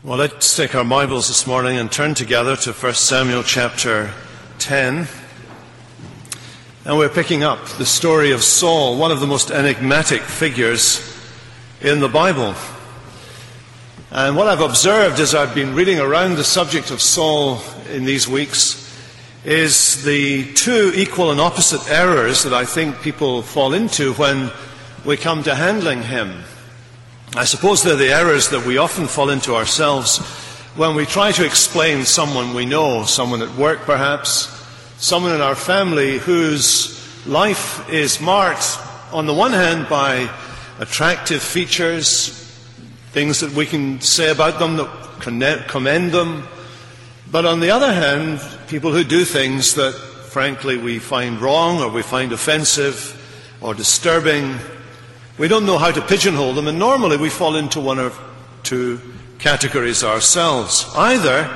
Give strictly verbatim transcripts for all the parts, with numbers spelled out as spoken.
Well, let's take our Bibles this morning and turn together to First Samuel chapter ten. And we're picking up the story of Saul, one of the most enigmatic figures in the Bible. And what I've observed as I've been reading around the subject of Saul in these weeks is the two equal and opposite errors that I think people fall into when we come to handling him. I suppose they're the errors that we often fall into ourselves when we try to explain someone we know, someone at work perhaps, someone in our family whose life is marked on the one hand by attractive features, things that we can say about them that commend them, but on the other hand, people who do things that frankly we find wrong or we find offensive or disturbing. We don't know how to pigeonhole them, and normally we fall into one or two categories ourselves. Either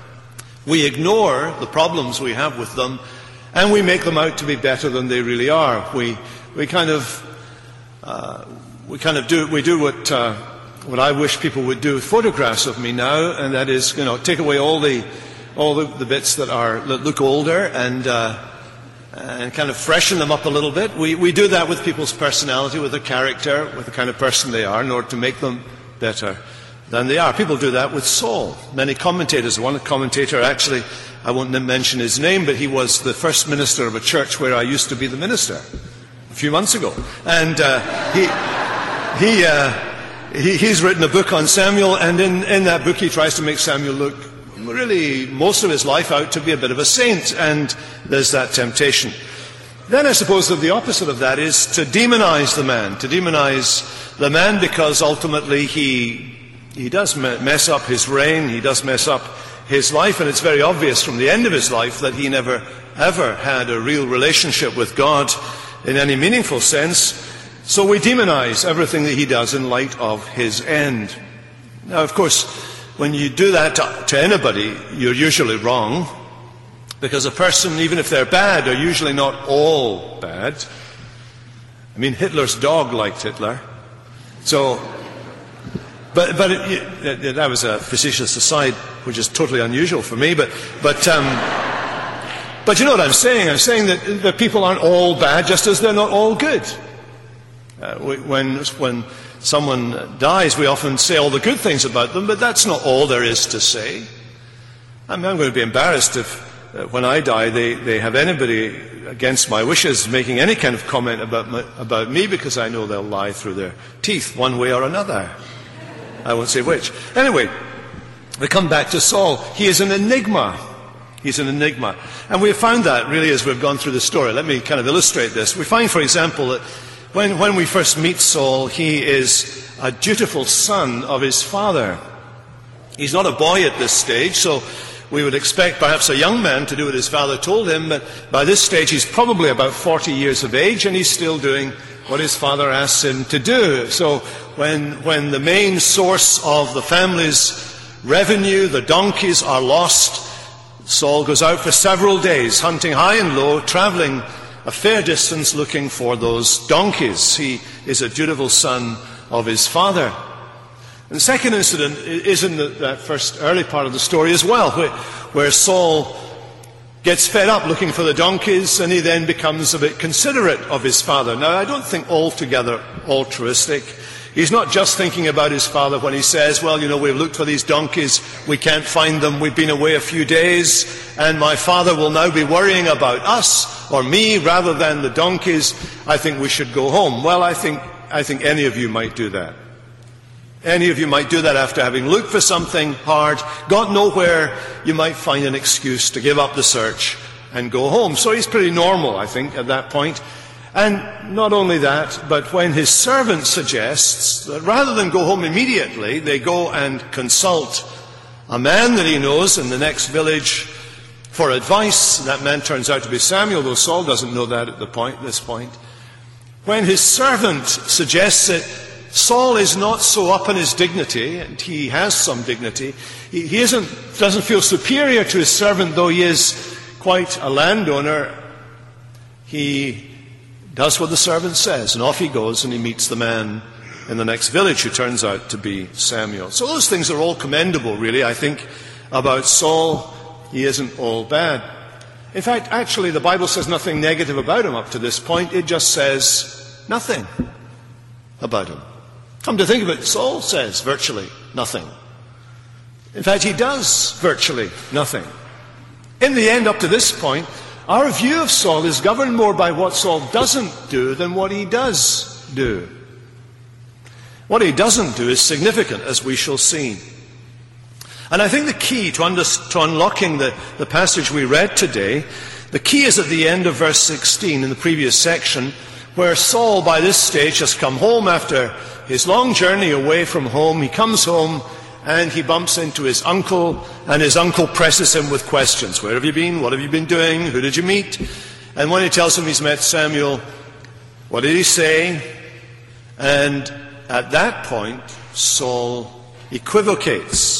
we ignore the problems we have with them and we make them out to be better than they really are. We we kind of uh, we kind of do we do what uh, what I wish people would do with photographs of me now, and that is, you know, take away all the all the, the bits that are that look older and. Uh, and kind of freshen them up a little bit. We, we do that with people's personality, with their character, with the kind of person they are, in order to make them better than they are. People do that with Saul. Many commentators, one commentator actually, I won't mention his name, but he was the first minister of a church where I used to be the minister a few months ago. And uh, he, he, uh, he, he's written a book on Samuel, and in, in that book he tries to make Samuel look really most of his life out to be a bit of a saint, and there's that temptation. Then I suppose that the opposite of that is to demonize the man, to demonize the man because ultimately he he does mess up his reign, he does mess up his life, and it's very obvious from the end of his life that he never ever had a real relationship with God in any meaningful sense. So we demonize everything that he does in light of his end. Now, of course, when you do that to, to anybody, you're usually wrong, because a person, even if they're bad, are usually not all bad. I mean, Hitler's dog liked Hitler. So, but but it, it, that was a facetious aside, which is totally unusual for me. But but um, but you know what I'm saying? I'm saying that, that people aren't all bad, just as they're not all good. Uh, when when someone dies, we often say all the good things about them, but that's not all there is to say. I mean, I'm going to be embarrassed if, uh, when I die, they, they have anybody against my wishes making any kind of comment about, my, about me, because I know they'll lie through their teeth one way or another. I won't say which. Anyway, we come back to Saul. He is an enigma. He's an enigma. And we've found that, really, as we've gone through the story. Let me kind of illustrate this. We find, for example, that When, when we first meet Saul, he is a dutiful son of his father. He's not a boy at this stage, so we would expect perhaps a young man to do what his father told him, but by this stage he's probably about forty years of age, and he's still doing what his father asks him to do. So when, when the main source of the family's revenue, the donkeys, are lost, Saul goes out for several days, hunting high and low, traveling a fair distance looking for those donkeys. He is a dutiful son of his father. And the second incident is in the, that first early part of the story as well, where, where Saul gets fed up looking for the donkeys, and he then becomes a bit considerate of his father. Now, I don't think altogether altruistic. He's not just thinking about his father when he says, well, you know, we've looked for these donkeys, we can't find them, we've been away a few days, and my father will now be worrying about us or me rather than the donkeys. I think we should go home. Well, I think, I think any of you might do that. Any of you might do that after having looked for something hard, got nowhere. You might find an excuse to give up the search and go home. So he's pretty normal, I think, at that point. And not only that, but when his servant suggests that rather than go home immediately, they go and consult a man that he knows in the next village for advice. That man turns out to be Samuel, though Saul doesn't know that at the point, this point. When his servant suggests that Saul is not so up in his dignity, and he has some dignity, he, he isn't, doesn't feel superior to his servant, though he is quite a landowner, he does what the servant says, and off he goes and he meets the man in the next village, who turns out to be Samuel. So those things are all commendable, really. I think about Saul, he isn't all bad. In fact, actually, the Bible says nothing negative about him up to this point. It just says nothing about him. Come to think of it, Saul says virtually nothing. In fact, he does virtually nothing. In the end, up to this point, our view of Saul is governed more by what Saul doesn't do than what he does do. What he doesn't do is significant, as we shall see. And I think the key to, under, to unlocking the, the passage we read today, the key is at the end of verse sixteen in the previous section, where Saul, by this stage, has come home after his long journey away from home. He comes home and he bumps into his uncle, and his uncle presses him with questions. Where have you been? What have you been doing? Who did you meet? And when he tells him he's met Samuel, what did he say? And at that point, Saul equivocates.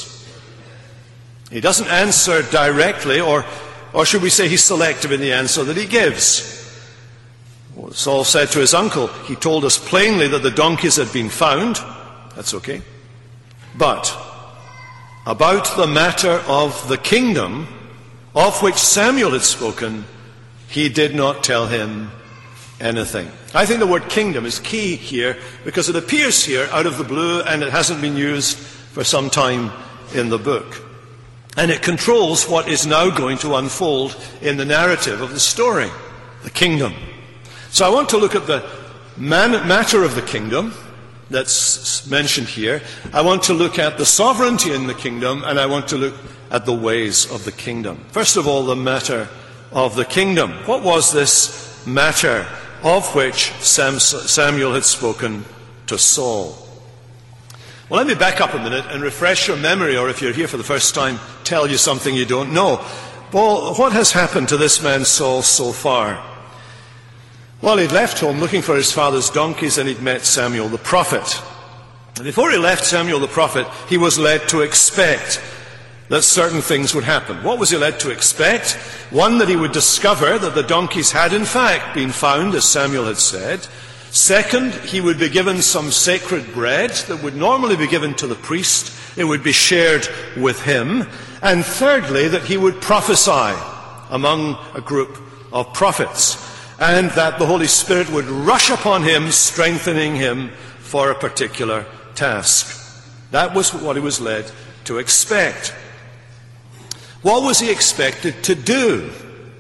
He doesn't answer directly, or, or should we say he's selective in the answer that he gives. Well, Saul said to his uncle, he told us plainly that the donkeys had been found. That's okay. But about the matter of the kingdom, of which Samuel had spoken, he did not tell him anything. I think the word kingdom is key here, because it appears here out of the blue, and it hasn't been used for some time in the book. And it controls what is now going to unfold in the narrative of the story, the kingdom. So I want to look at the man- matter of the kingdom that's mentioned here. I want to look at the sovereignty in the kingdom, and I want to look at the ways of the kingdom. First of all, the matter of the kingdom. What was this matter of which Sam- Samuel had spoken to Saul? Well, let me back up a minute and refresh your memory, or if you're here for the first time, tell you something you don't know. Well, what has happened to this man Saul so far? Well, he'd left home looking for his father's donkeys, and he'd met Samuel the prophet. And before he left Samuel the prophet, he was led to expect that certain things would happen. What was he led to expect? One, that he would discover that the donkeys had in fact been found, as Samuel had said. Second, he would be given some sacred bread that would normally be given to the priest. It would be shared with him. And thirdly, that he would prophesy among a group of prophets, and that the Holy Spirit would rush upon him, strengthening him for a particular task. That was what he was led to expect. What was he expected to do?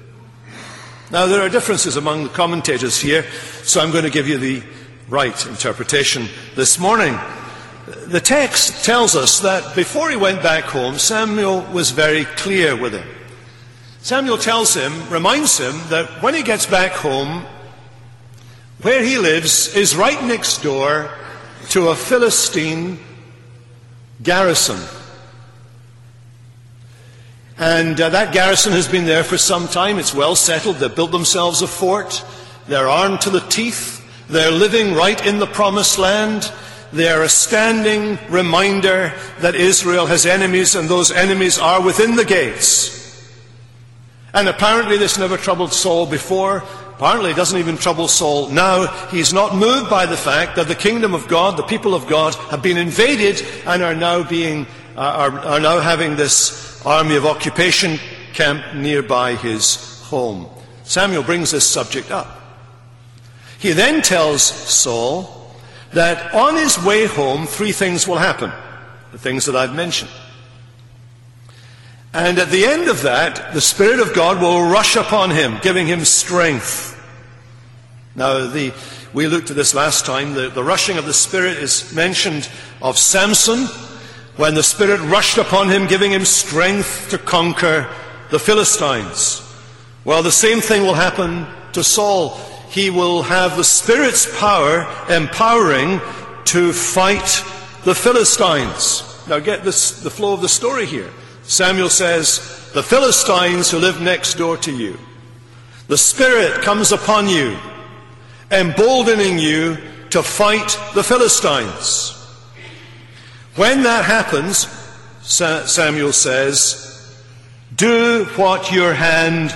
Now, there are differences among the commentators here, so I'm going to give you the right interpretation this morning. The text tells us that before he went back home, Samuel was very clear with him. Samuel tells him, reminds him, that when he gets back home, where he lives is right next door to a Philistine garrison. And uh, that garrison has been there for some time. It's well settled. They've built themselves a fort. They're armed to the teeth. They're living right in the promised land. They're a standing reminder that Israel has enemies, and those enemies are within the gates. And apparently this never troubled Saul before. Apparently it doesn't even trouble Saul now. He's not moved by the fact that the kingdom of God, the people of God, have been invaded and are now being uh, are, are now having this army of occupation camp nearby his home. Samuel brings this subject up. He then tells Saul that on his way home, three things will happen, the things that I've mentioned. And at the end of that, the Spirit of God will rush upon him, giving him strength. Now, the, we looked at this last time. The, the rushing of the Spirit is mentioned of Samson, when the Spirit rushed upon him, giving him strength to conquer the Philistines. Well, the same thing will happen to Saul. He will have the Spirit's power empowering to fight the Philistines. Now get this, the flow of the story here. Samuel says, the Philistines who live next door to you. The Spirit comes upon you, emboldening you to fight the Philistines. When that happens, Samuel says, do what your hand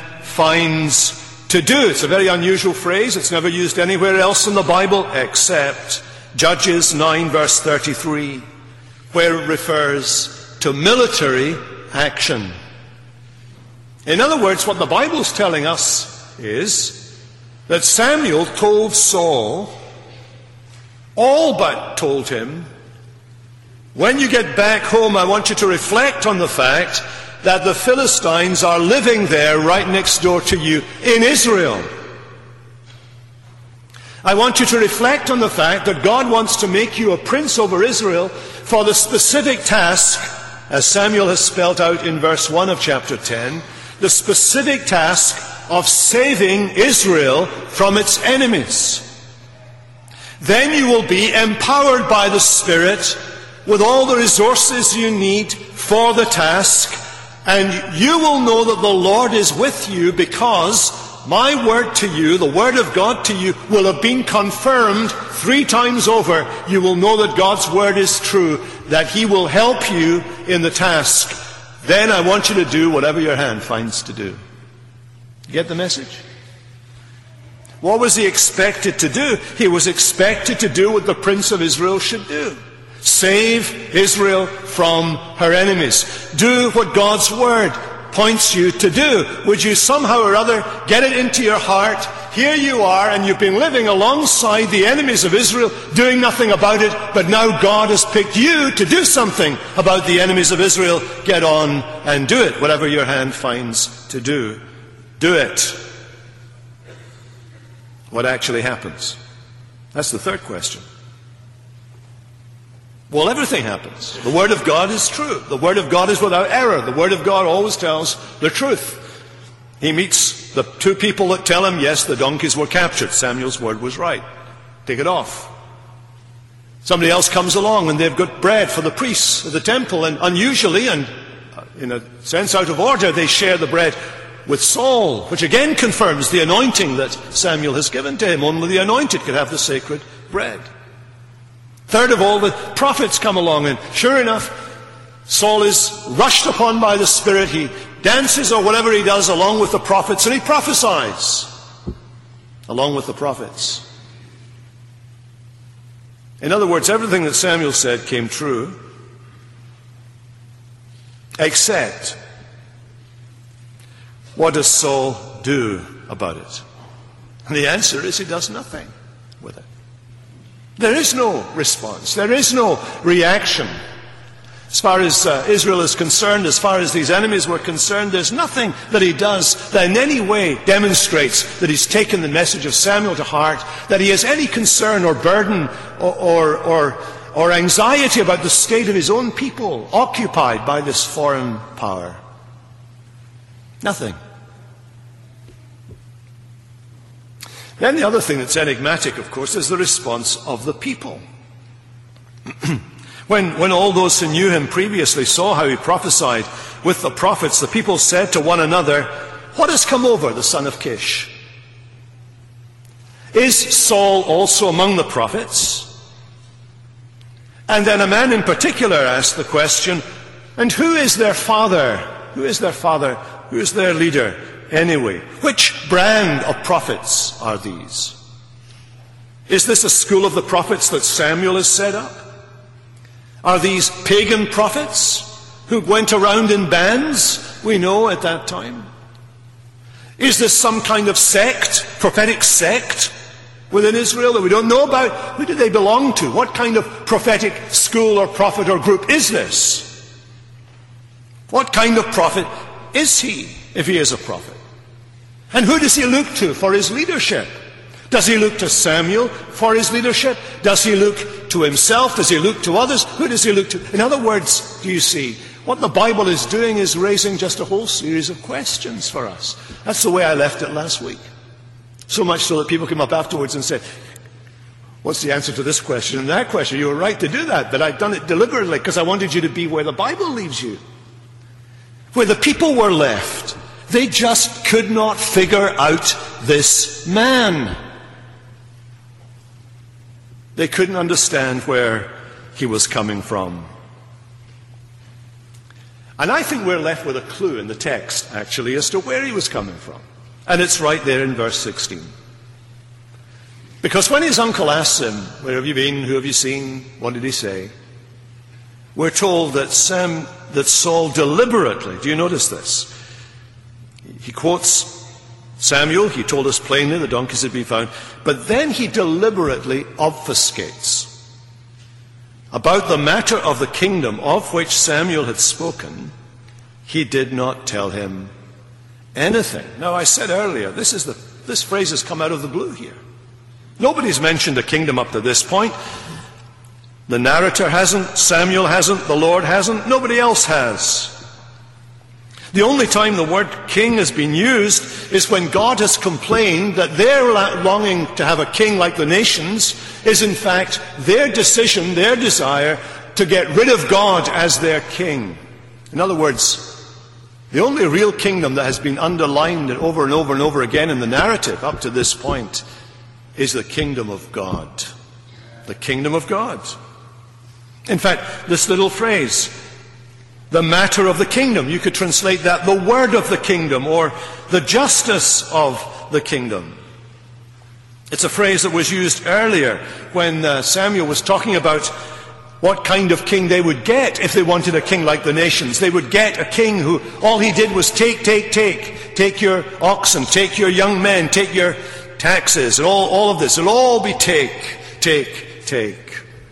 finds to do. It's a very unusual phrase. It's never used anywhere else in the Bible except Judges nine verse thirty-three, where it refers to military action. In other words, what the Bible's telling us is that Samuel told Saul, all but told him, when you get back home, I want you to reflect on the fact that the Philistines are living there right next door to you in Israel. I want you to reflect on the fact that God wants to make you a prince over Israel for the specific task, as Samuel has spelled out in verse one of chapter ten, the specific task of saving Israel from its enemies. Then you will be empowered by the Spirit with all the resources you need for the task, and you will know that the Lord is with you, because my word to you, the word of God to you, will have been confirmed three times over. You will know that God's word is true, that He will help you in the task. Then I want you to do whatever your hand finds to do. You get the message? What was he expected to do? He was expected to do what the Prince of Israel should do. Save Israel from her enemies. Do what God's word points you to do. Would you somehow or other get it into your heart? Here you are, and you've been living alongside the enemies of Israel, doing nothing about it, but now God has picked you to do something about the enemies of Israel. Get on and do it, whatever your hand finds to do. Do it. What actually happens? That's the third question. Well, everything happens. The Word of God is true. The Word of God is without error. The Word of God always tells the truth. He meets the two people that tell him, yes, the donkeys were captured. Samuel's word was right. Take it off. Somebody else comes along and they've got bread for the priests of the temple, and unusually, and in a sense out of order, they share the bread with Saul, which again confirms the anointing that Samuel has given to him. Only the anointed could have the sacred bread. Third of all, the prophets come along, and sure enough, Saul is rushed upon by the Spirit. He dances or whatever he does along with the prophets, and he prophesies along with the prophets. In other words, everything that Samuel said came true, except, what does Saul do about it? And the answer is he does nothing with it. There is no response. There is no reaction. As far as uh, Israel is concerned, as far as these enemies were concerned, there's nothing that he does that in any way demonstrates that he's taken the message of Samuel to heart, that he has any concern or burden or, or, or, or anxiety about the state of his own people occupied by this foreign power. Nothing. Then the other thing that's enigmatic, of course, is the response of the people. when, when all those who knew him previously saw how he prophesied with the prophets, the people said to one another, "What has come over the son of Kish? Is Saul also among the prophets?" And then a man in particular asked the question, "And who is their father? Who is their father? Who is their leader anyway? Which brand of prophets are these? Is this a school of the prophets that Samuel has set up? Are these pagan prophets who went around in bands, we know at that time? Is this some kind of sect, prophetic sect within Israel that we don't know about? Who do they belong to? What kind of prophetic school or prophet or group is this? What kind of prophet is he, if he is a prophet? And who does he look to for his leadership? Does he look to Samuel for his leadership? Does he look to himself? Does he look to others? Who does he look to? In other words, do you see, what the Bible is doing is raising just a whole series of questions for us. That's the way I left it last week. So much so that people came up afterwards and said, "What's the answer to this question and that question?" You were right to do that, but I've done it deliberately because I wanted you to be where the Bible leaves you. Where the people were left. They just could not figure out this man. They couldn't understand where he was coming from. And I think we're left with a clue in the text, actually, as to where he was coming from. And it's right there in verse sixteen. Because when his uncle asks him, where have you been, who have you seen, what did he say? We're told that Sam, that Saul deliberately, do you notice this? He quotes Samuel, he told us plainly the donkeys had been found, but then he deliberately obfuscates about the matter of the kingdom of which Samuel had spoken. He did not tell him anything. Now, I said earlier, this is the this phrase has come out of the blue here. Nobody's mentioned a kingdom up to this point. The narrator hasn't, Samuel hasn't, the Lord hasn't, nobody else has. The only time the word king has been used is when God has complained that their longing to have a king like the nations is in fact their decision, their desire to get rid of God as their king. In other words, the only real kingdom that has been underlined over and over and over again in the narrative up to this point is the kingdom of God. The kingdom of God. In fact, this little phrase, the matter of the kingdom, you could translate that the word of the kingdom or the justice of the kingdom. It's a phrase that was used earlier when uh, Samuel was talking about what kind of king they would get if they wanted a king like the nations. They would get a king who all he did was take, take, take. Take your oxen, take your young men, take your taxes, and all, all of this. It'll all be take, take, take.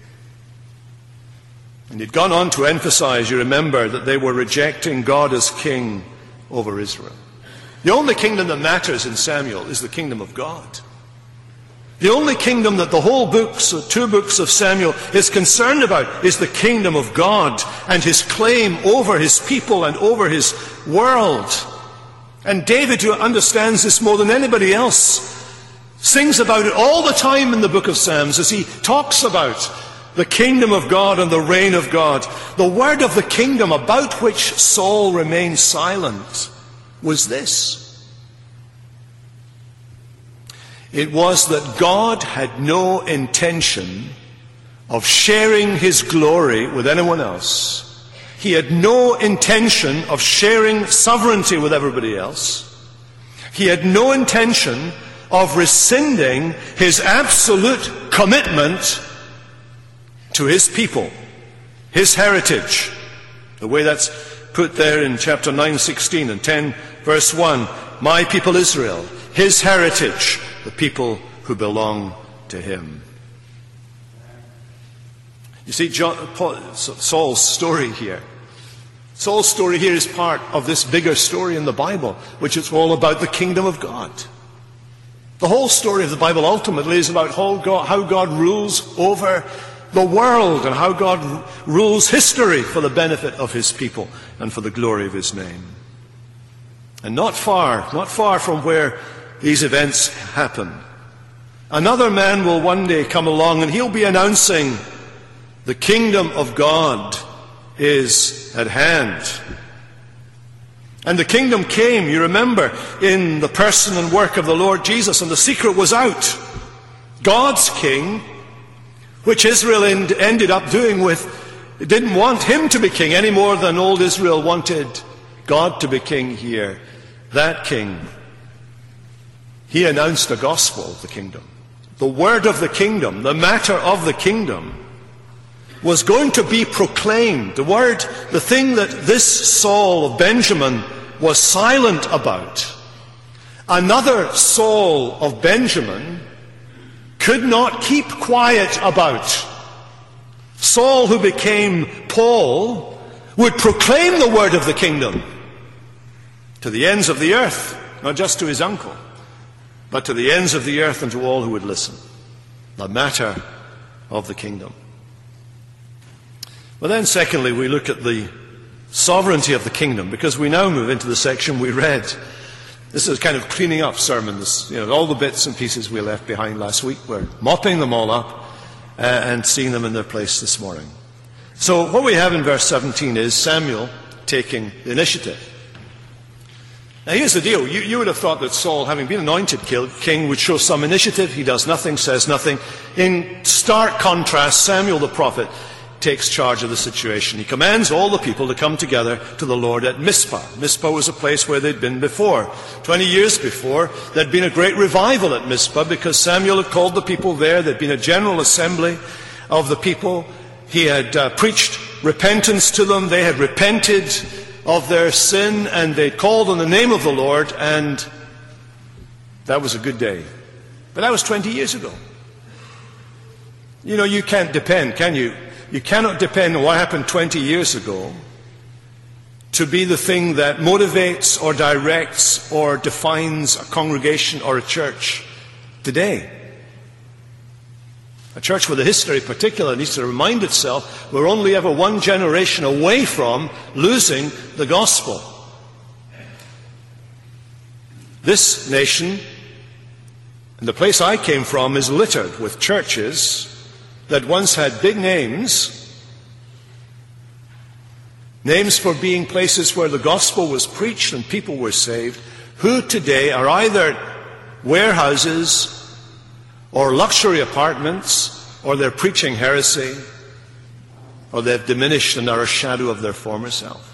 And he'd gone on to emphasize, you remember, that they were rejecting God as king over Israel. The only kingdom that matters in Samuel is the kingdom of God. The only kingdom that the whole books, two books of Samuel, is concerned about is the kingdom of God and his claim over his people and over his world. And David, who understands this more than anybody else, sings about it all the time in the book of Psalms as he talks about the kingdom of God and the reign of God. The word of the kingdom about which Saul remained silent was this. It was that God had no intention of sharing his glory with anyone else. He had no intention of sharing sovereignty with everybody else. He had no intention of rescinding his absolute commitment to his people, his heritage. The way that's put there in chapter nine, sixteen and ten, verse one. My people Israel, his heritage, the people who belong to him. You see, John, Paul, Saul's story here. Saul's story here is part of this bigger story in the Bible, which is all about the kingdom of God. The whole story of the Bible ultimately is about how God, how God rules over the world and how God rules history for the benefit of his people and for the glory of his name. And not far, not far from where these events happen, another man will one day come along and he'll be announcing the kingdom of God is at hand. And the kingdom came, you remember, in the person and work of the Lord Jesus, and the secret was out. God's king, which Israel end, ended up doing with, it didn't want him to be king any more than old Israel wanted God to be king here. That king, he announced the gospel of the kingdom. The word of the kingdom, the matter of the kingdom, was going to be proclaimed. The word, the thing that this Saul of Benjamin was silent about, another Saul of Benjamin could not keep quiet about. Saul, who became Paul, would proclaim the word of the kingdom to the ends of the earth, not just to his uncle, but to the ends of the earth and to all who would listen. The matter of the kingdom. But then secondly, we look at the sovereignty of the kingdom, because we now move into the section we read. This is kind of cleaning up sermons. You know, all the bits and pieces we left behind last week, we're mopping them all up uh, and seeing them in their place this morning. So what we have in verse seventeen is Samuel taking the initiative. Now here's the deal. You, you would have thought that Saul, having been anointed king, would show some initiative. He does nothing, says nothing. In stark contrast, Samuel the prophet, takes charge of the situation. He commands all the people to come together to the Lord at Mizpah. Mizpah was a place where they'd been before. Twenty years before, there'd been a great revival at Mizpah because Samuel had called the people there. There'd been a general assembly of the people. He had uh, preached repentance to them. They had repented of their sin, and they called on the name of the Lord, and that was a good day. But that was twenty years ago. You know, you can't depend, can you? You cannot depend on what happened twenty years ago to be the thing that motivates or directs or defines a congregation or a church today. A church with a history particularly needs to remind itself we're only ever one generation away from losing the gospel. This nation, and the place I came from, is littered with churches that once had big names, names for being places where the gospel was preached and people were saved, who today are either warehouses or luxury apartments, or they're preaching heresy, or they've diminished and are a shadow of their former self.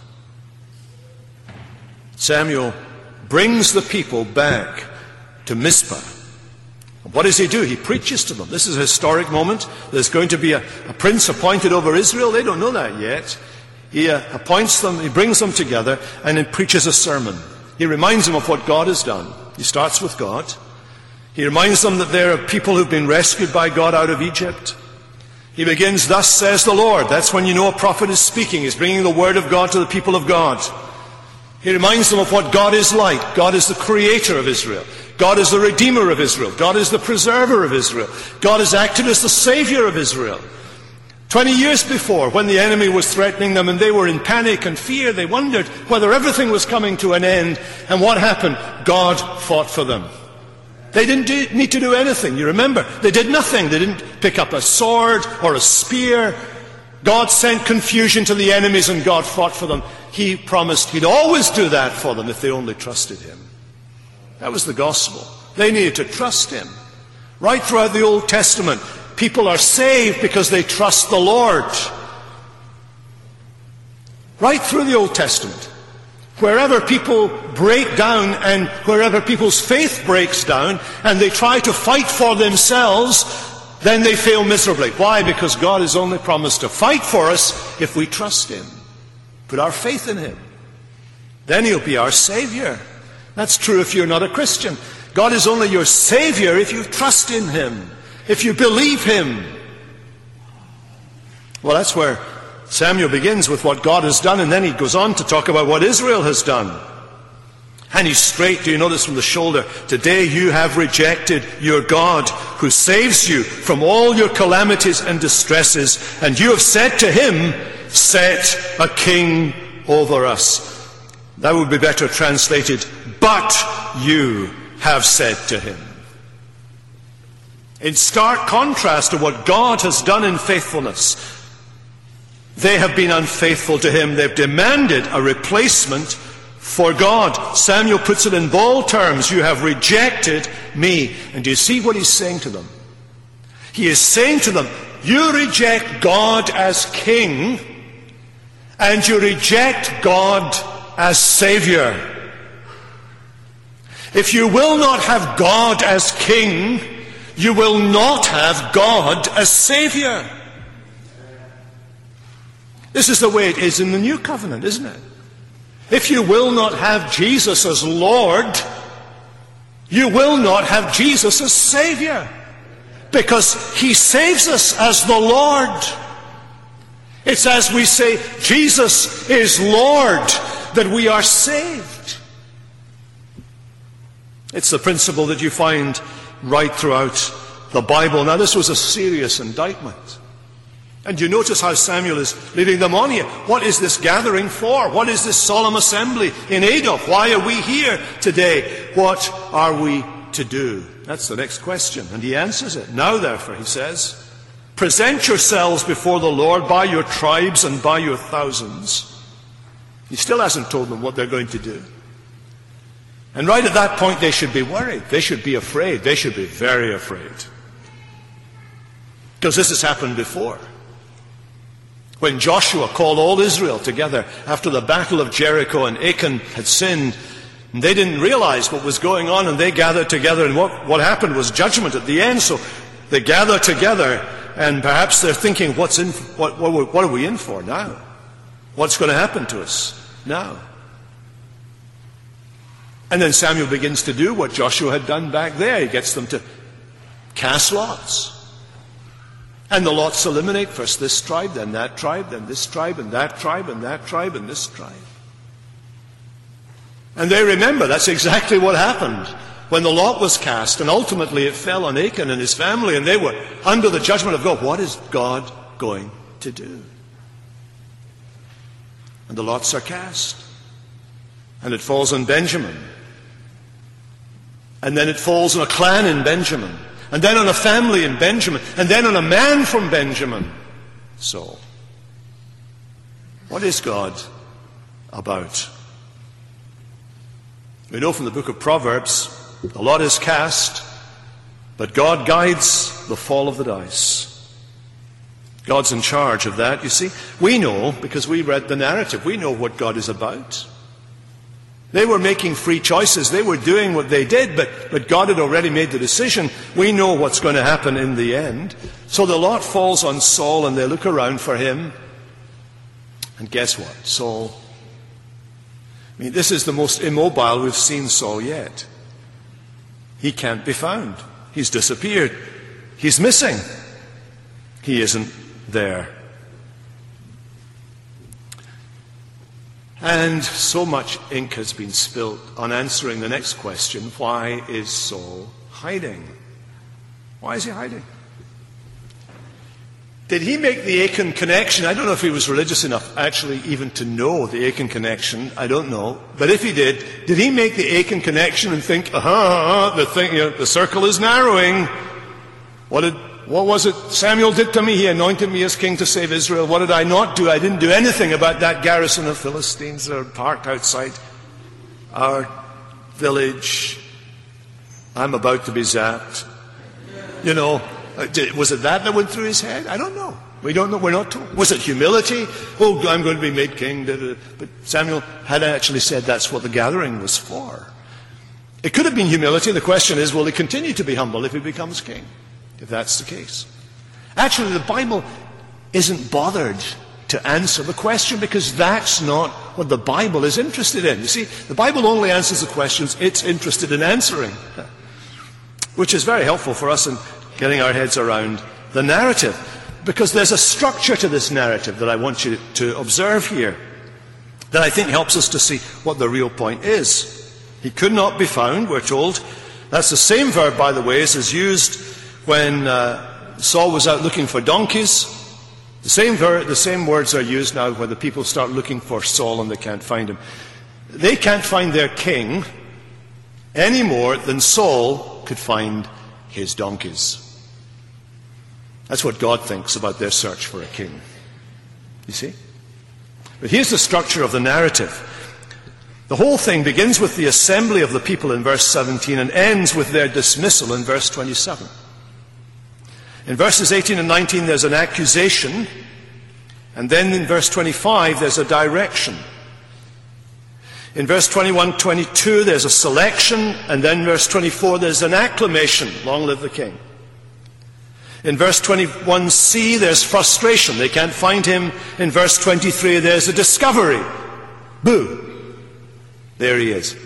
Samuel brings the people back to Mizpah. What does he do? He preaches to them. This is a historic moment. There's going to be a, a prince appointed over Israel. They don't know that yet. He uh, appoints them, he brings them together, and then preaches a sermon. He reminds them of what God has done. He starts with God. He reminds them that they're a people who've been rescued by God out of Egypt. He begins, "Thus says the Lord." That's when you know a prophet is speaking. He's bringing the word of God to the people of God. He reminds them of what God is like. God is the creator of Israel. God is the redeemer of Israel. God is the preserver of Israel. God has acted as the savior of Israel. Twenty years before, when the enemy was threatening them and they were in panic and fear, they wondered whether everything was coming to an end. And what happened? God fought for them. They didn't do, need to do anything. You remember, they did nothing. They didn't pick up a sword or a spear. God sent confusion to the enemies and God fought for them. He promised He'd always do that for them if they only trusted Him. That was the gospel. They needed to trust Him. Right throughout the Old Testament, people are saved because they trust the Lord. Right through the Old Testament. Wherever people break down and wherever people's faith breaks down and they try to fight for themselves, then they fail miserably. Why? Because God has only promised to fight for us if we trust Him. Put our faith in Him. Then He'll be our Savior. That's true if you're not a Christian. God is only your Savior if you trust in Him, if you believe Him. Well, that's where Samuel begins with what God has done, and then he goes on to talk about what Israel has done. And he's straight, do you notice, from the shoulder. Today you have rejected your God who saves you from all your calamities and distresses, and you have said to Him, "Set a king over us." That would be better translated, "But you have said to Him." In stark contrast to what God has done in faithfulness, they have been unfaithful to Him. They've demanded a replacement for God. Samuel puts it in bold terms, "You have rejected me." And do you see what he's saying to them? He is saying to them, you reject God as king, and you reject God as Savior. If you will not have God as king, you will not have God as Savior. This is the way it is in the New Covenant, isn't it? If you will not have Jesus as Lord, you will not have Jesus as Savior, because He saves us as the Lord. It's as we say, Jesus is Lord, that we are saved. It's the principle that you find right throughout the Bible. Now, this was a serious indictment. And you notice how Samuel is leading them on here. What is this gathering for? What is this solemn assembly in Adolf? Why are we here today? What are we to do? That's the next question. And he answers it. Now, therefore, he says, present yourselves before the Lord by your tribes and by your thousands. He still hasn't told them what they're going to do. And right at that point, they should be worried. They should be afraid. They should be very afraid. Because this has happened before. When Joshua called all Israel together after the battle of Jericho and Achan had sinned, and they didn't realize what was going on, and they gathered together, and what, what happened was judgment at the end. So they gather together, and perhaps they're thinking, what's in, what, what, what are we in for now? What's going to happen to us now? And then Samuel begins to do what Joshua had done back there. He gets them to cast lots. And the lots eliminate first this tribe, then that tribe, then this tribe, and that tribe, and that tribe, and this tribe. And they remember that's exactly what happened when the lot was cast, and ultimately it fell on Achan and his family, and they were under the judgment of God. What is God going to do? And the lots are cast, and it falls on Benjamin. And then it falls on a clan in Benjamin, and then on a family in Benjamin, and then on a man from Benjamin, Saul. What is God about? We know from the book of Proverbs, the lot is cast, but God guides the fall of the dice. God's in charge of that, you see. We know, because we read the narrative, we know what God is about. They were making free choices. They were doing what they did, but, but God had already made the decision. We know what's going to happen in the end. So the lot falls on Saul, and they look around for him. And guess what? Saul, I mean, this is the most immobile we've seen Saul yet. He can't be found. He's disappeared. He's missing. He isn't there. And so much ink has been spilt on answering the next question: why is Saul hiding? Why is he hiding? Did he make the Achan connection? I don't know if he was religious enough actually even to know the Achan connection. I don't know. But if he did, did he make the Achan connection and think, aha, the thing, you know, the circle is narrowing? What did, what was it Samuel did to me? He anointed me as king to save Israel. What did I not do? I didn't do anything about that garrison of Philistines that are parked outside our village. I'm about to be zapped. You know, was it that that went through his head? I don't know. We don't know. We're not told. Was it humility? Oh, I'm going to be made king. But Samuel had actually said that's what the gathering was for. It could have been humility. The question is, will he continue to be humble if he becomes king? If that's the case. Actually, the Bible isn't bothered to answer the question, because that's not what the Bible is interested in. You see, the Bible only answers the questions it's interested in answering, which is very helpful for us in getting our heads around the narrative, because there's a structure to this narrative that I want you to observe here that I think helps us to see what the real point is. He could not be found, we're told. That's the same verb, by the way, as is used when uh, Saul was out looking for donkeys. The same ver- the same words are used now when the people start looking for Saul and they can't find him. They can't find their king any more than Saul could find his donkeys. That's what God thinks about their search for a king. You see? But here's the structure of the narrative. The whole thing begins with the assembly of the people in verse seventeen and ends with their dismissal in verse twenty-seven. In verses eighteen and nineteen there's an accusation, and then in verse twenty-five there's a direction. In verse twenty-one, twenty-two there's a selection, and then verse twenty-four there's an acclamation, long live the king. In verse twenty-one c there's frustration, they can't find him. In verse twenty-three there's a discovery, boo, there he is.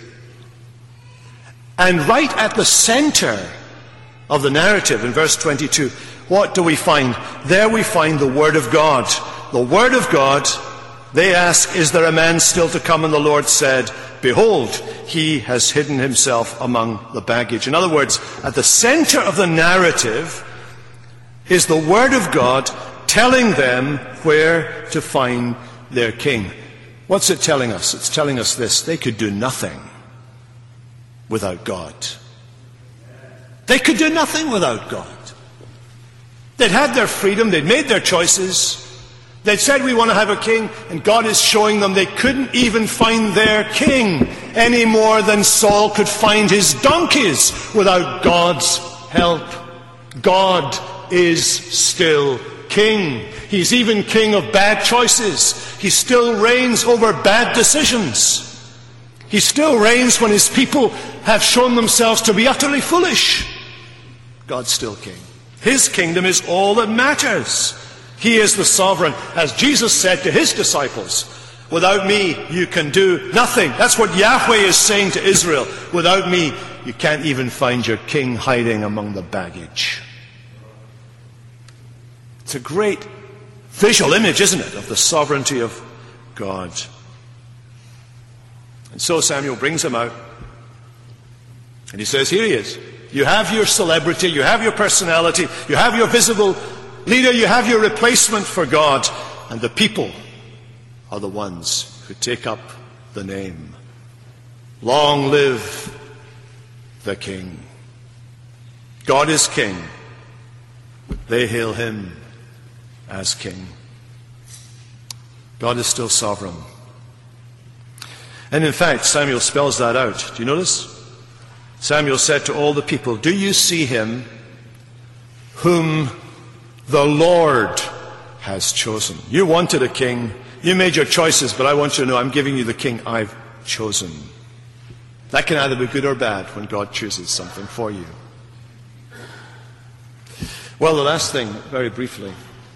And right at the center of the narrative in verse twenty-two, what do we find? There we find the Word of God. The Word of God. They ask, is there a man still to come? And the Lord said, behold, he has hidden himself among the baggage. In other words, at the center of the narrative is the Word of God telling them where to find their king. What's it telling us? It's telling us this: they could do nothing without God. They could do nothing without God. They'd had their freedom, they'd made their choices, they'd said we want to have a king, and God is showing them they couldn't even find their king any more than Saul could find his donkeys without God's help. God is still king. He's even king of bad choices. He still reigns over bad decisions. He still reigns when his people have shown themselves to be utterly foolish. God's still king. His kingdom is all that matters. He is the sovereign. As Jesus said to his disciples, without me you can do nothing. That's what Yahweh is saying to Israel. Without me you can't even find your king hiding among the baggage. It's a great visual image, isn't it, of the sovereignty of God. And so Samuel brings him out, and he says, here he is. You have your celebrity, you have your personality, you have your visible leader, you have your replacement for God, and the people are the ones who take up the name. Long live the King. God is King. They hail him as King. God is still sovereign. And in fact, Samuel spells that out. Do you notice? Samuel said to all the people, do you see him whom the Lord has chosen? You wanted a king. You made your choices, but I want you to know I'm giving you the king I've chosen. That can either be good or bad when God chooses something for you. Well, the last thing, very briefly,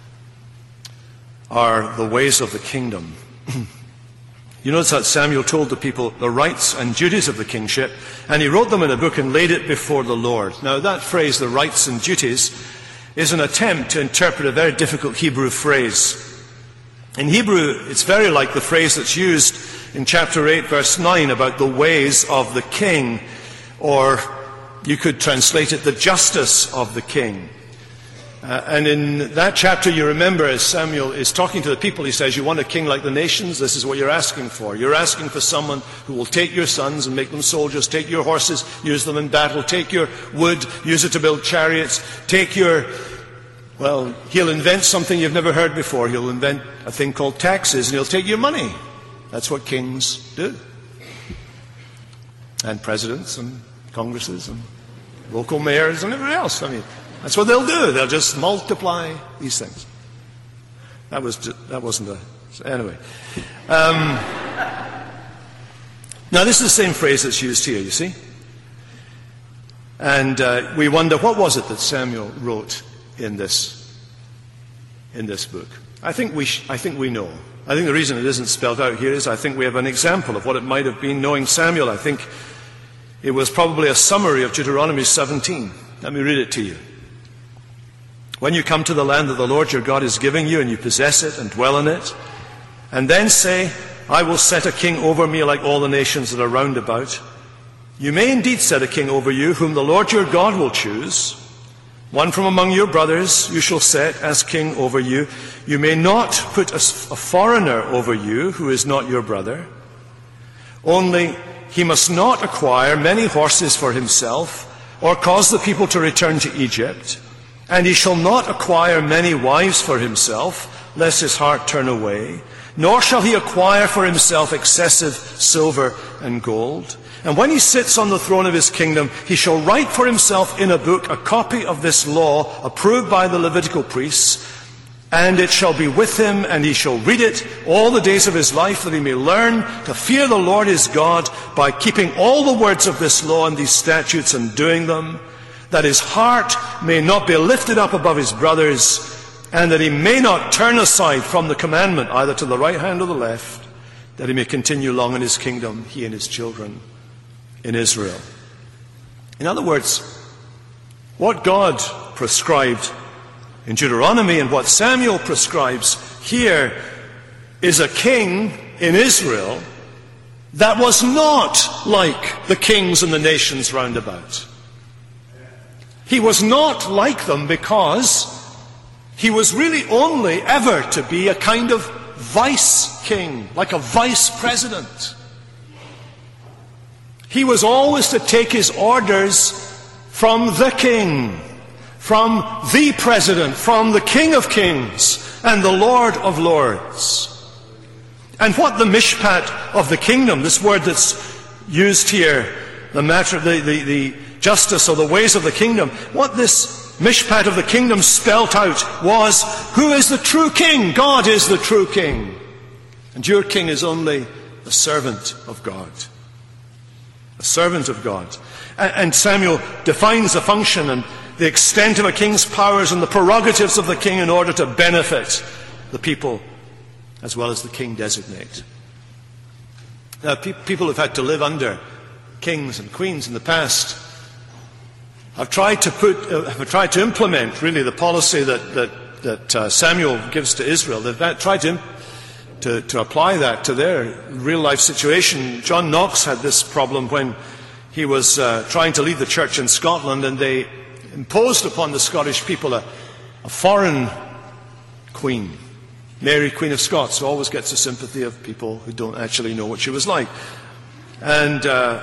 are the ways of the kingdom. You notice that Samuel told the people the rights and duties of the kingship, and he wrote them in a book and laid it before the Lord. Now that phrase, the rights and duties, is an attempt to interpret a very difficult Hebrew phrase. In Hebrew, it's very like the phrase that's used in chapter eight, verse nine, about the ways of the king, or you could translate it, the justice of the king. Uh, and in that chapter, you remember, as Samuel is talking to the people, he says, you want a king like the nations? This is what you're asking for. You're asking for someone who will take your sons and make them soldiers, take your horses, use them in battle, take your wood, use it to build chariots, take your, well, he'll invent something you've never heard before. He'll invent a thing called taxes, and he'll take your money. That's what kings do. And presidents and congresses and local mayors and everything else. I mean, that's what they'll do. They'll just multiply these things. That was just, that wasn't a anyway. Um, now this is the same phrase that's used here. You see, and uh, we wonder what was it that Samuel wrote in this in this book. I think we sh- I think we know. I think the reason it isn't spelled out here is I think we have an example of what it might have been. Knowing Samuel, I think it was probably a summary of Deuteronomy seventeen. Let me read it to you. When you come to the land that the Lord your God is giving you, and you possess it and dwell in it, and then say, I will set a king over me like all the nations that are round about. You may indeed set a king over you, whom the Lord your God will choose. One from among your brothers you shall set as king over you. You may not put a, a foreigner over you who is not your brother. Only he must not acquire many horses for himself, or cause the people to return to Egypt. And he shall not acquire many wives for himself, lest his heart turn away. Nor shall he acquire for himself excessive silver and gold. And when he sits on the throne of his kingdom, he shall write for himself in a book a copy of this law, approved by the Levitical priests. And it shall be with him, and he shall read it all the days of his life, that he may learn to fear the Lord his God by keeping all the words of this law and these statutes and doing them, that his heart may not be lifted up above his brothers, and that he may not turn aside from the commandment, either to the right hand or the left, that he may continue long in his kingdom, he and his children in Israel. In other words, what God prescribed in Deuteronomy and what Samuel prescribes here is a king in Israel that was not like the kings and the nations round about. He was not like them because he was really only ever to be a kind of vice king, like a vice president. He was always to take his orders from the king, from the president, from the King of Kings and the Lord of Lords. And what the mishpat of the kingdom, this word that's used here, the matter, the, the, the justice or the ways of the kingdom, what this mishpat of the kingdom spelt out was, who is the true king? God is the true king. And your king is only a servant of God. A servant of God. And Samuel defines the function and the extent of a king's powers and the prerogatives of the king in order to benefit the people as well as the king designate. Now, pe- people have had to live under kings and queens in the past. I've tried to put, uh, have tried to implement really the policy that that, that uh, Samuel gives to Israel. They've tried to, to to apply that to their real life situation. John Knox had this problem when he was uh, trying to lead the church in Scotland, and they imposed upon the Scottish people a, a foreign queen, Mary, Queen of Scots, who always gets the sympathy of people who don't actually know what she was like. And uh,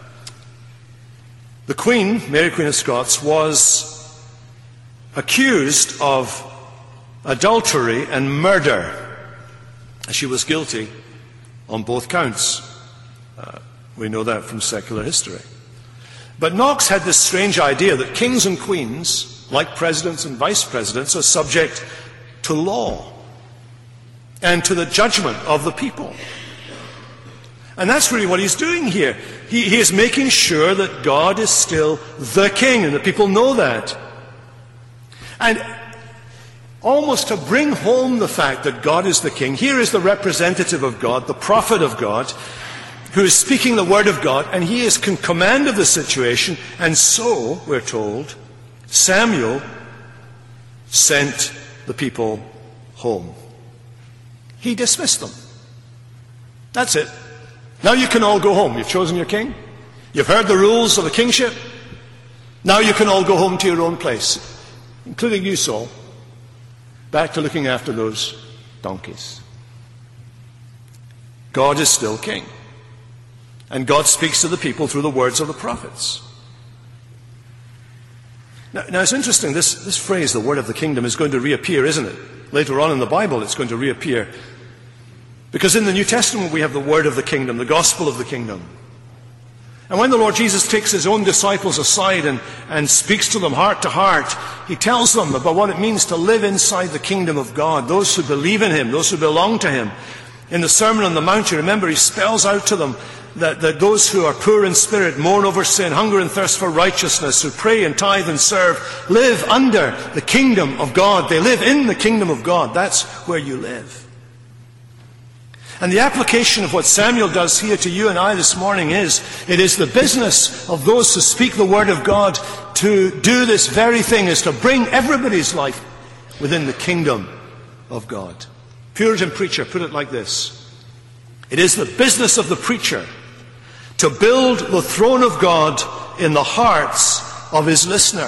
the Queen, Mary, Queen of Scots, was accused of adultery and murder. She was guilty on both counts. Uh, we know that from secular history. But Knox had this strange idea that kings and queens, like presidents and vice presidents, are subject to law and to the judgment of the people. And that's really what he's doing here. He, he is making sure that God is still the king, and that people know that. And almost to bring home the fact that God is the king, here is the representative of God, the prophet of God, who is speaking the word of God, and he is in command of the situation. And so, we're told, Samuel sent the people home. He dismissed them. That's it. Now you can all go home. You've chosen your king. You've heard the rules of the kingship. Now you can all go home to your own place, including you, Saul, back to looking after those donkeys. God is still king. And God speaks to the people through the words of the prophets. Now, now it's interesting, this, this phrase, the word of the kingdom, is going to reappear, isn't it? Later on in the Bible, it's going to reappear. Because in the New Testament, we have the word of the kingdom, the gospel of the kingdom. And when the Lord Jesus takes his own disciples aside and, and speaks to them heart to heart, he tells them about what it means to live inside the kingdom of God, those who believe in him, those who belong to him. In the Sermon on the Mount, you remember, he spells out to them That, that those who are poor in spirit, mourn over sin, hunger and thirst for righteousness, who pray and tithe and serve, live under the kingdom of God. They live in the kingdom of God. That's where you live. And the application of what Samuel does here to you and I this morning is, it is the business of those who speak the word of God to do this very thing, is to bring everybody's life within the kingdom of God. Puritan preacher put it like this: it is the business of the preacher to build the throne of God in the hearts of his listener.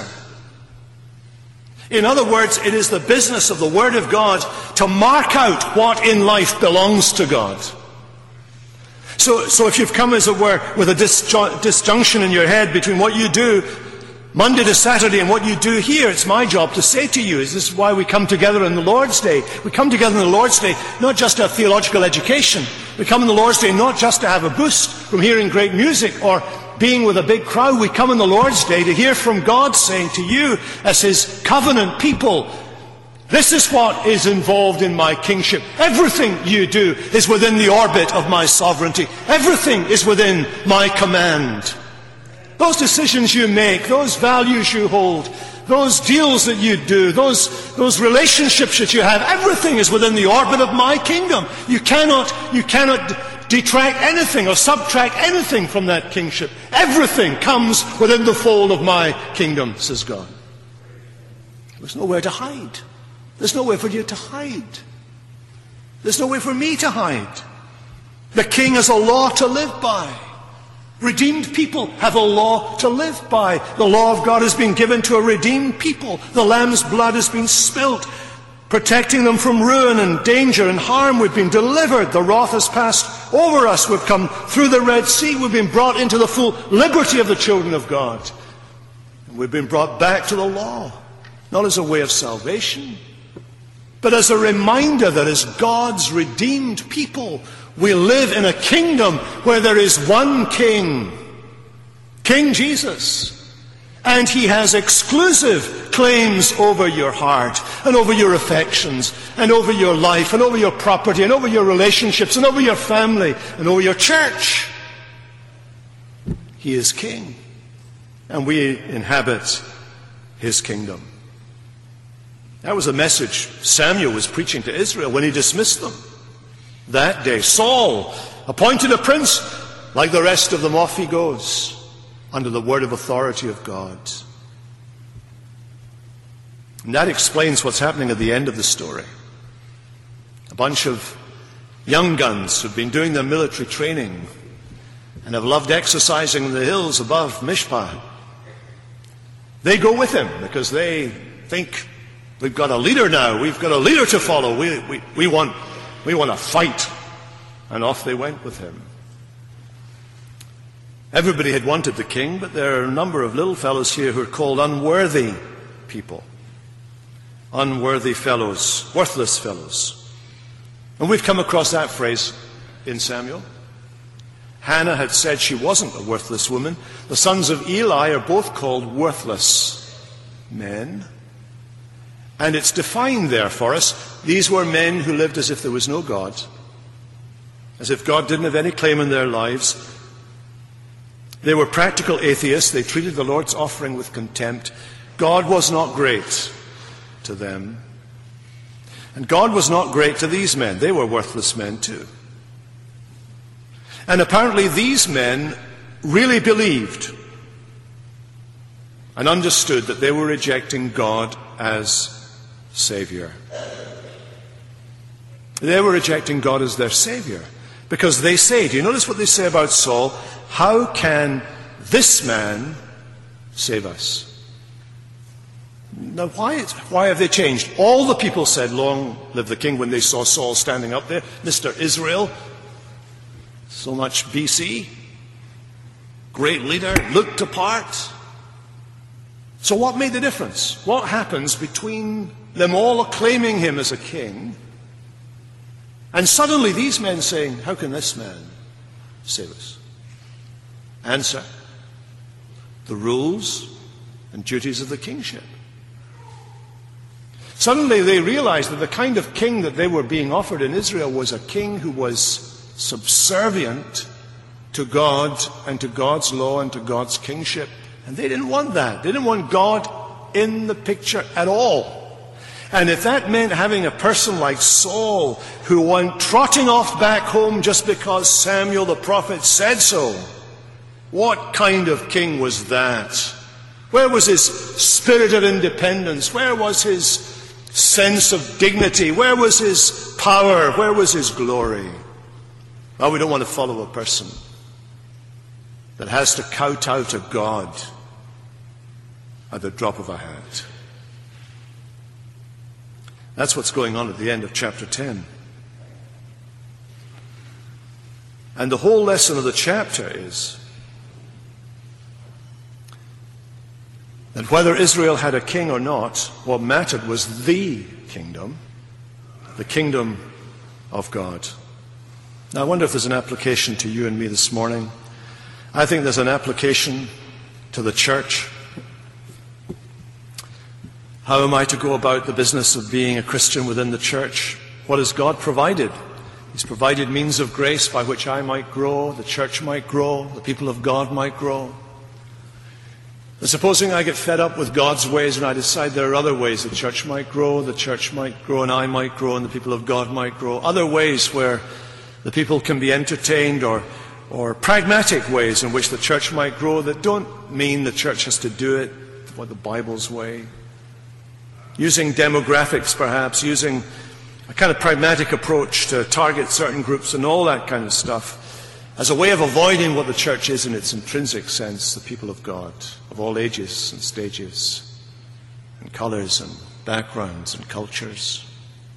In other words, it is the business of the Word of God to mark out what in life belongs to God. So, so if you've come, as it were, with a disjun- disjunction in your head between what you do Monday to Saturday and what you do here, it's my job to say to you, is this is why we come together on the Lord's Day. We come together on the Lord's Day not just to have theological education. We come on the Lord's Day not just to have a boost from hearing great music or being with a big crowd. We come on the Lord's Day to hear from God saying to you as his covenant people, this is what is involved in my kingship. Everything you do is within the orbit of my sovereignty. Everything is within my command. Those decisions you make, those values you hold, those deals that you do, those, those relationships that you have, everything is within the orbit of my kingdom. You cannot, you cannot detract anything or subtract anything from that kingship. Everything comes within the fold of my kingdom, says God. There's nowhere to hide. There's nowhere for you to hide. There's nowhere for me to hide. The king has a law to live by. Redeemed people have a law to live by. The law of God has been given to a redeemed people. The Lamb's blood has been spilt, protecting them from ruin and danger and harm. We've been delivered. The wrath has passed over us. We've come through the Red Sea. We've been brought into the full liberty of the children of God. And we've been brought back to the law, not as a way of salvation, but as a reminder that as God's redeemed people, we live in a kingdom where there is one king, King Jesus. And he has exclusive claims over your heart and over your affections and over your life and over your property and over your relationships and over your family and over your church. He is king, and we inhabit his kingdom. That was a message Samuel was preaching to Israel when he dismissed them. That day, Saul appointed a prince, like the rest of them, off he goes, under the word of authority of God. And that explains what's happening at the end of the story. A bunch of young guns who've been doing their military training and have loved exercising in the hills above Mishpah. They go with him because they think, we've got a leader now, we've got a leader to follow, we, we, we, want, we want to fight. And off they went with him. Everybody had wanted the king, but there are a number of little fellows here who are called unworthy people. Unworthy fellows, worthless fellows. And we've come across that phrase in Samuel. Hannah had said she wasn't a worthless woman. The sons of Eli are both called worthless men. And it's defined there for us. These were men who lived as if there was no God, as if God didn't have any claim in their lives. They were practical atheists. They treated the Lord's offering with contempt. God was not great to them. And God was not great to these men. They were worthless men too. And apparently these men really believed and understood that they were rejecting God as Savior. They were rejecting God as their Savior. Because they say, do you notice what they say about Saul? How can this man save us? Now, why, why have they changed? All the people said, long live the king, when they saw Saul standing up there. Mister Israel, so much B C, great leader, looked apart. So what made the difference? What happens between them all acclaiming him as a king and suddenly these men saying, how can this man save us? Answer, the rules and duties of the kingship. Suddenly they realized that the kind of king that they were being offered in Israel was a king who was subservient to God and to God's law and to God's kingship. And they didn't want that. They didn't want God in the picture at all. And if that meant having a person like Saul who went trotting off back home just because Samuel the prophet said so, what kind of king was that? Where was his spirit of independence? Where was his sense of dignity? Where was his power? Where was his glory? Well, we don't want to follow a person that has to kowtow to God at the drop of a hat. That's what's going on at the end of chapter ten. And the whole lesson of the chapter is that whether Israel had a king or not, what mattered was the kingdom, the kingdom of God. Now, I wonder if there's an application to you and me this morning. I think there's an application to the church. How am I to go about the business of being a Christian within the church? What has God provided? He's provided means of grace by which I might grow, the church might grow, the people of God might grow. And supposing I get fed up with God's ways and I decide there are other ways the church might grow, the church might grow and I might grow and the people of God might grow. Other ways where the people can be entertained, or, or pragmatic ways in which the church might grow that don't mean the church has to do it what the Bible's way. Using demographics, perhaps, using a kind of pragmatic approach to target certain groups and all that kind of stuff as a way of avoiding what the church is in its intrinsic sense, the people of God, of all ages and stages and colors and backgrounds and cultures.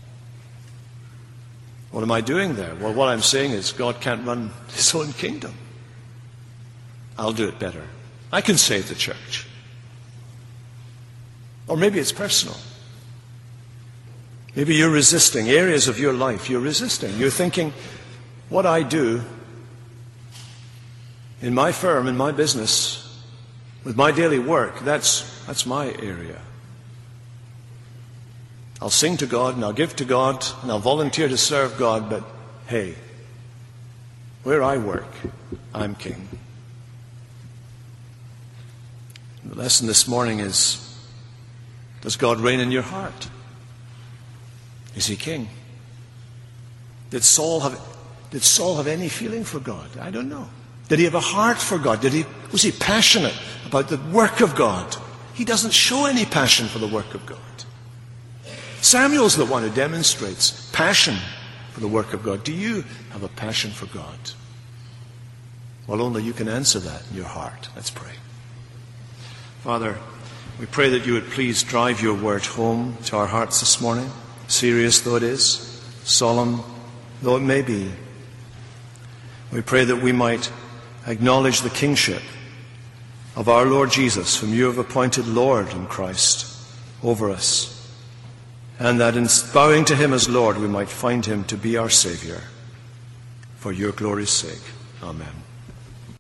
What am I doing there? Well, what I'm saying is God can't run his own kingdom. I'll do it better. I can save the church. Or maybe it's personal. Maybe you're resisting areas of your life. You're resisting. You're thinking, what I do in my firm, in my business, With my daily work, that's, that's my area. I'll sing to God and I'll give to God and I'll volunteer to serve God, but hey, where I work, I'm king. The lesson this morning is, does God reign in your heart? Is he king? Did Saul have, did Saul have any feeling for God? I don't know. Did he have a heart for God? Did he, was he passionate about the work of God? He doesn't show any passion for the work of God. Samuel's the one who demonstrates passion for the work of God. Do you have a passion for God? Well, only you can answer that in your heart. Let's pray. Father, we pray that you would please drive your word home to our hearts this morning, serious though it is, solemn though it may be. We pray that we might acknowledge the kingship of our Lord Jesus, whom you have appointed Lord in Christ over us, and that in bowing to him as Lord we might find him to be our Savior. For your glory's sake. Amen.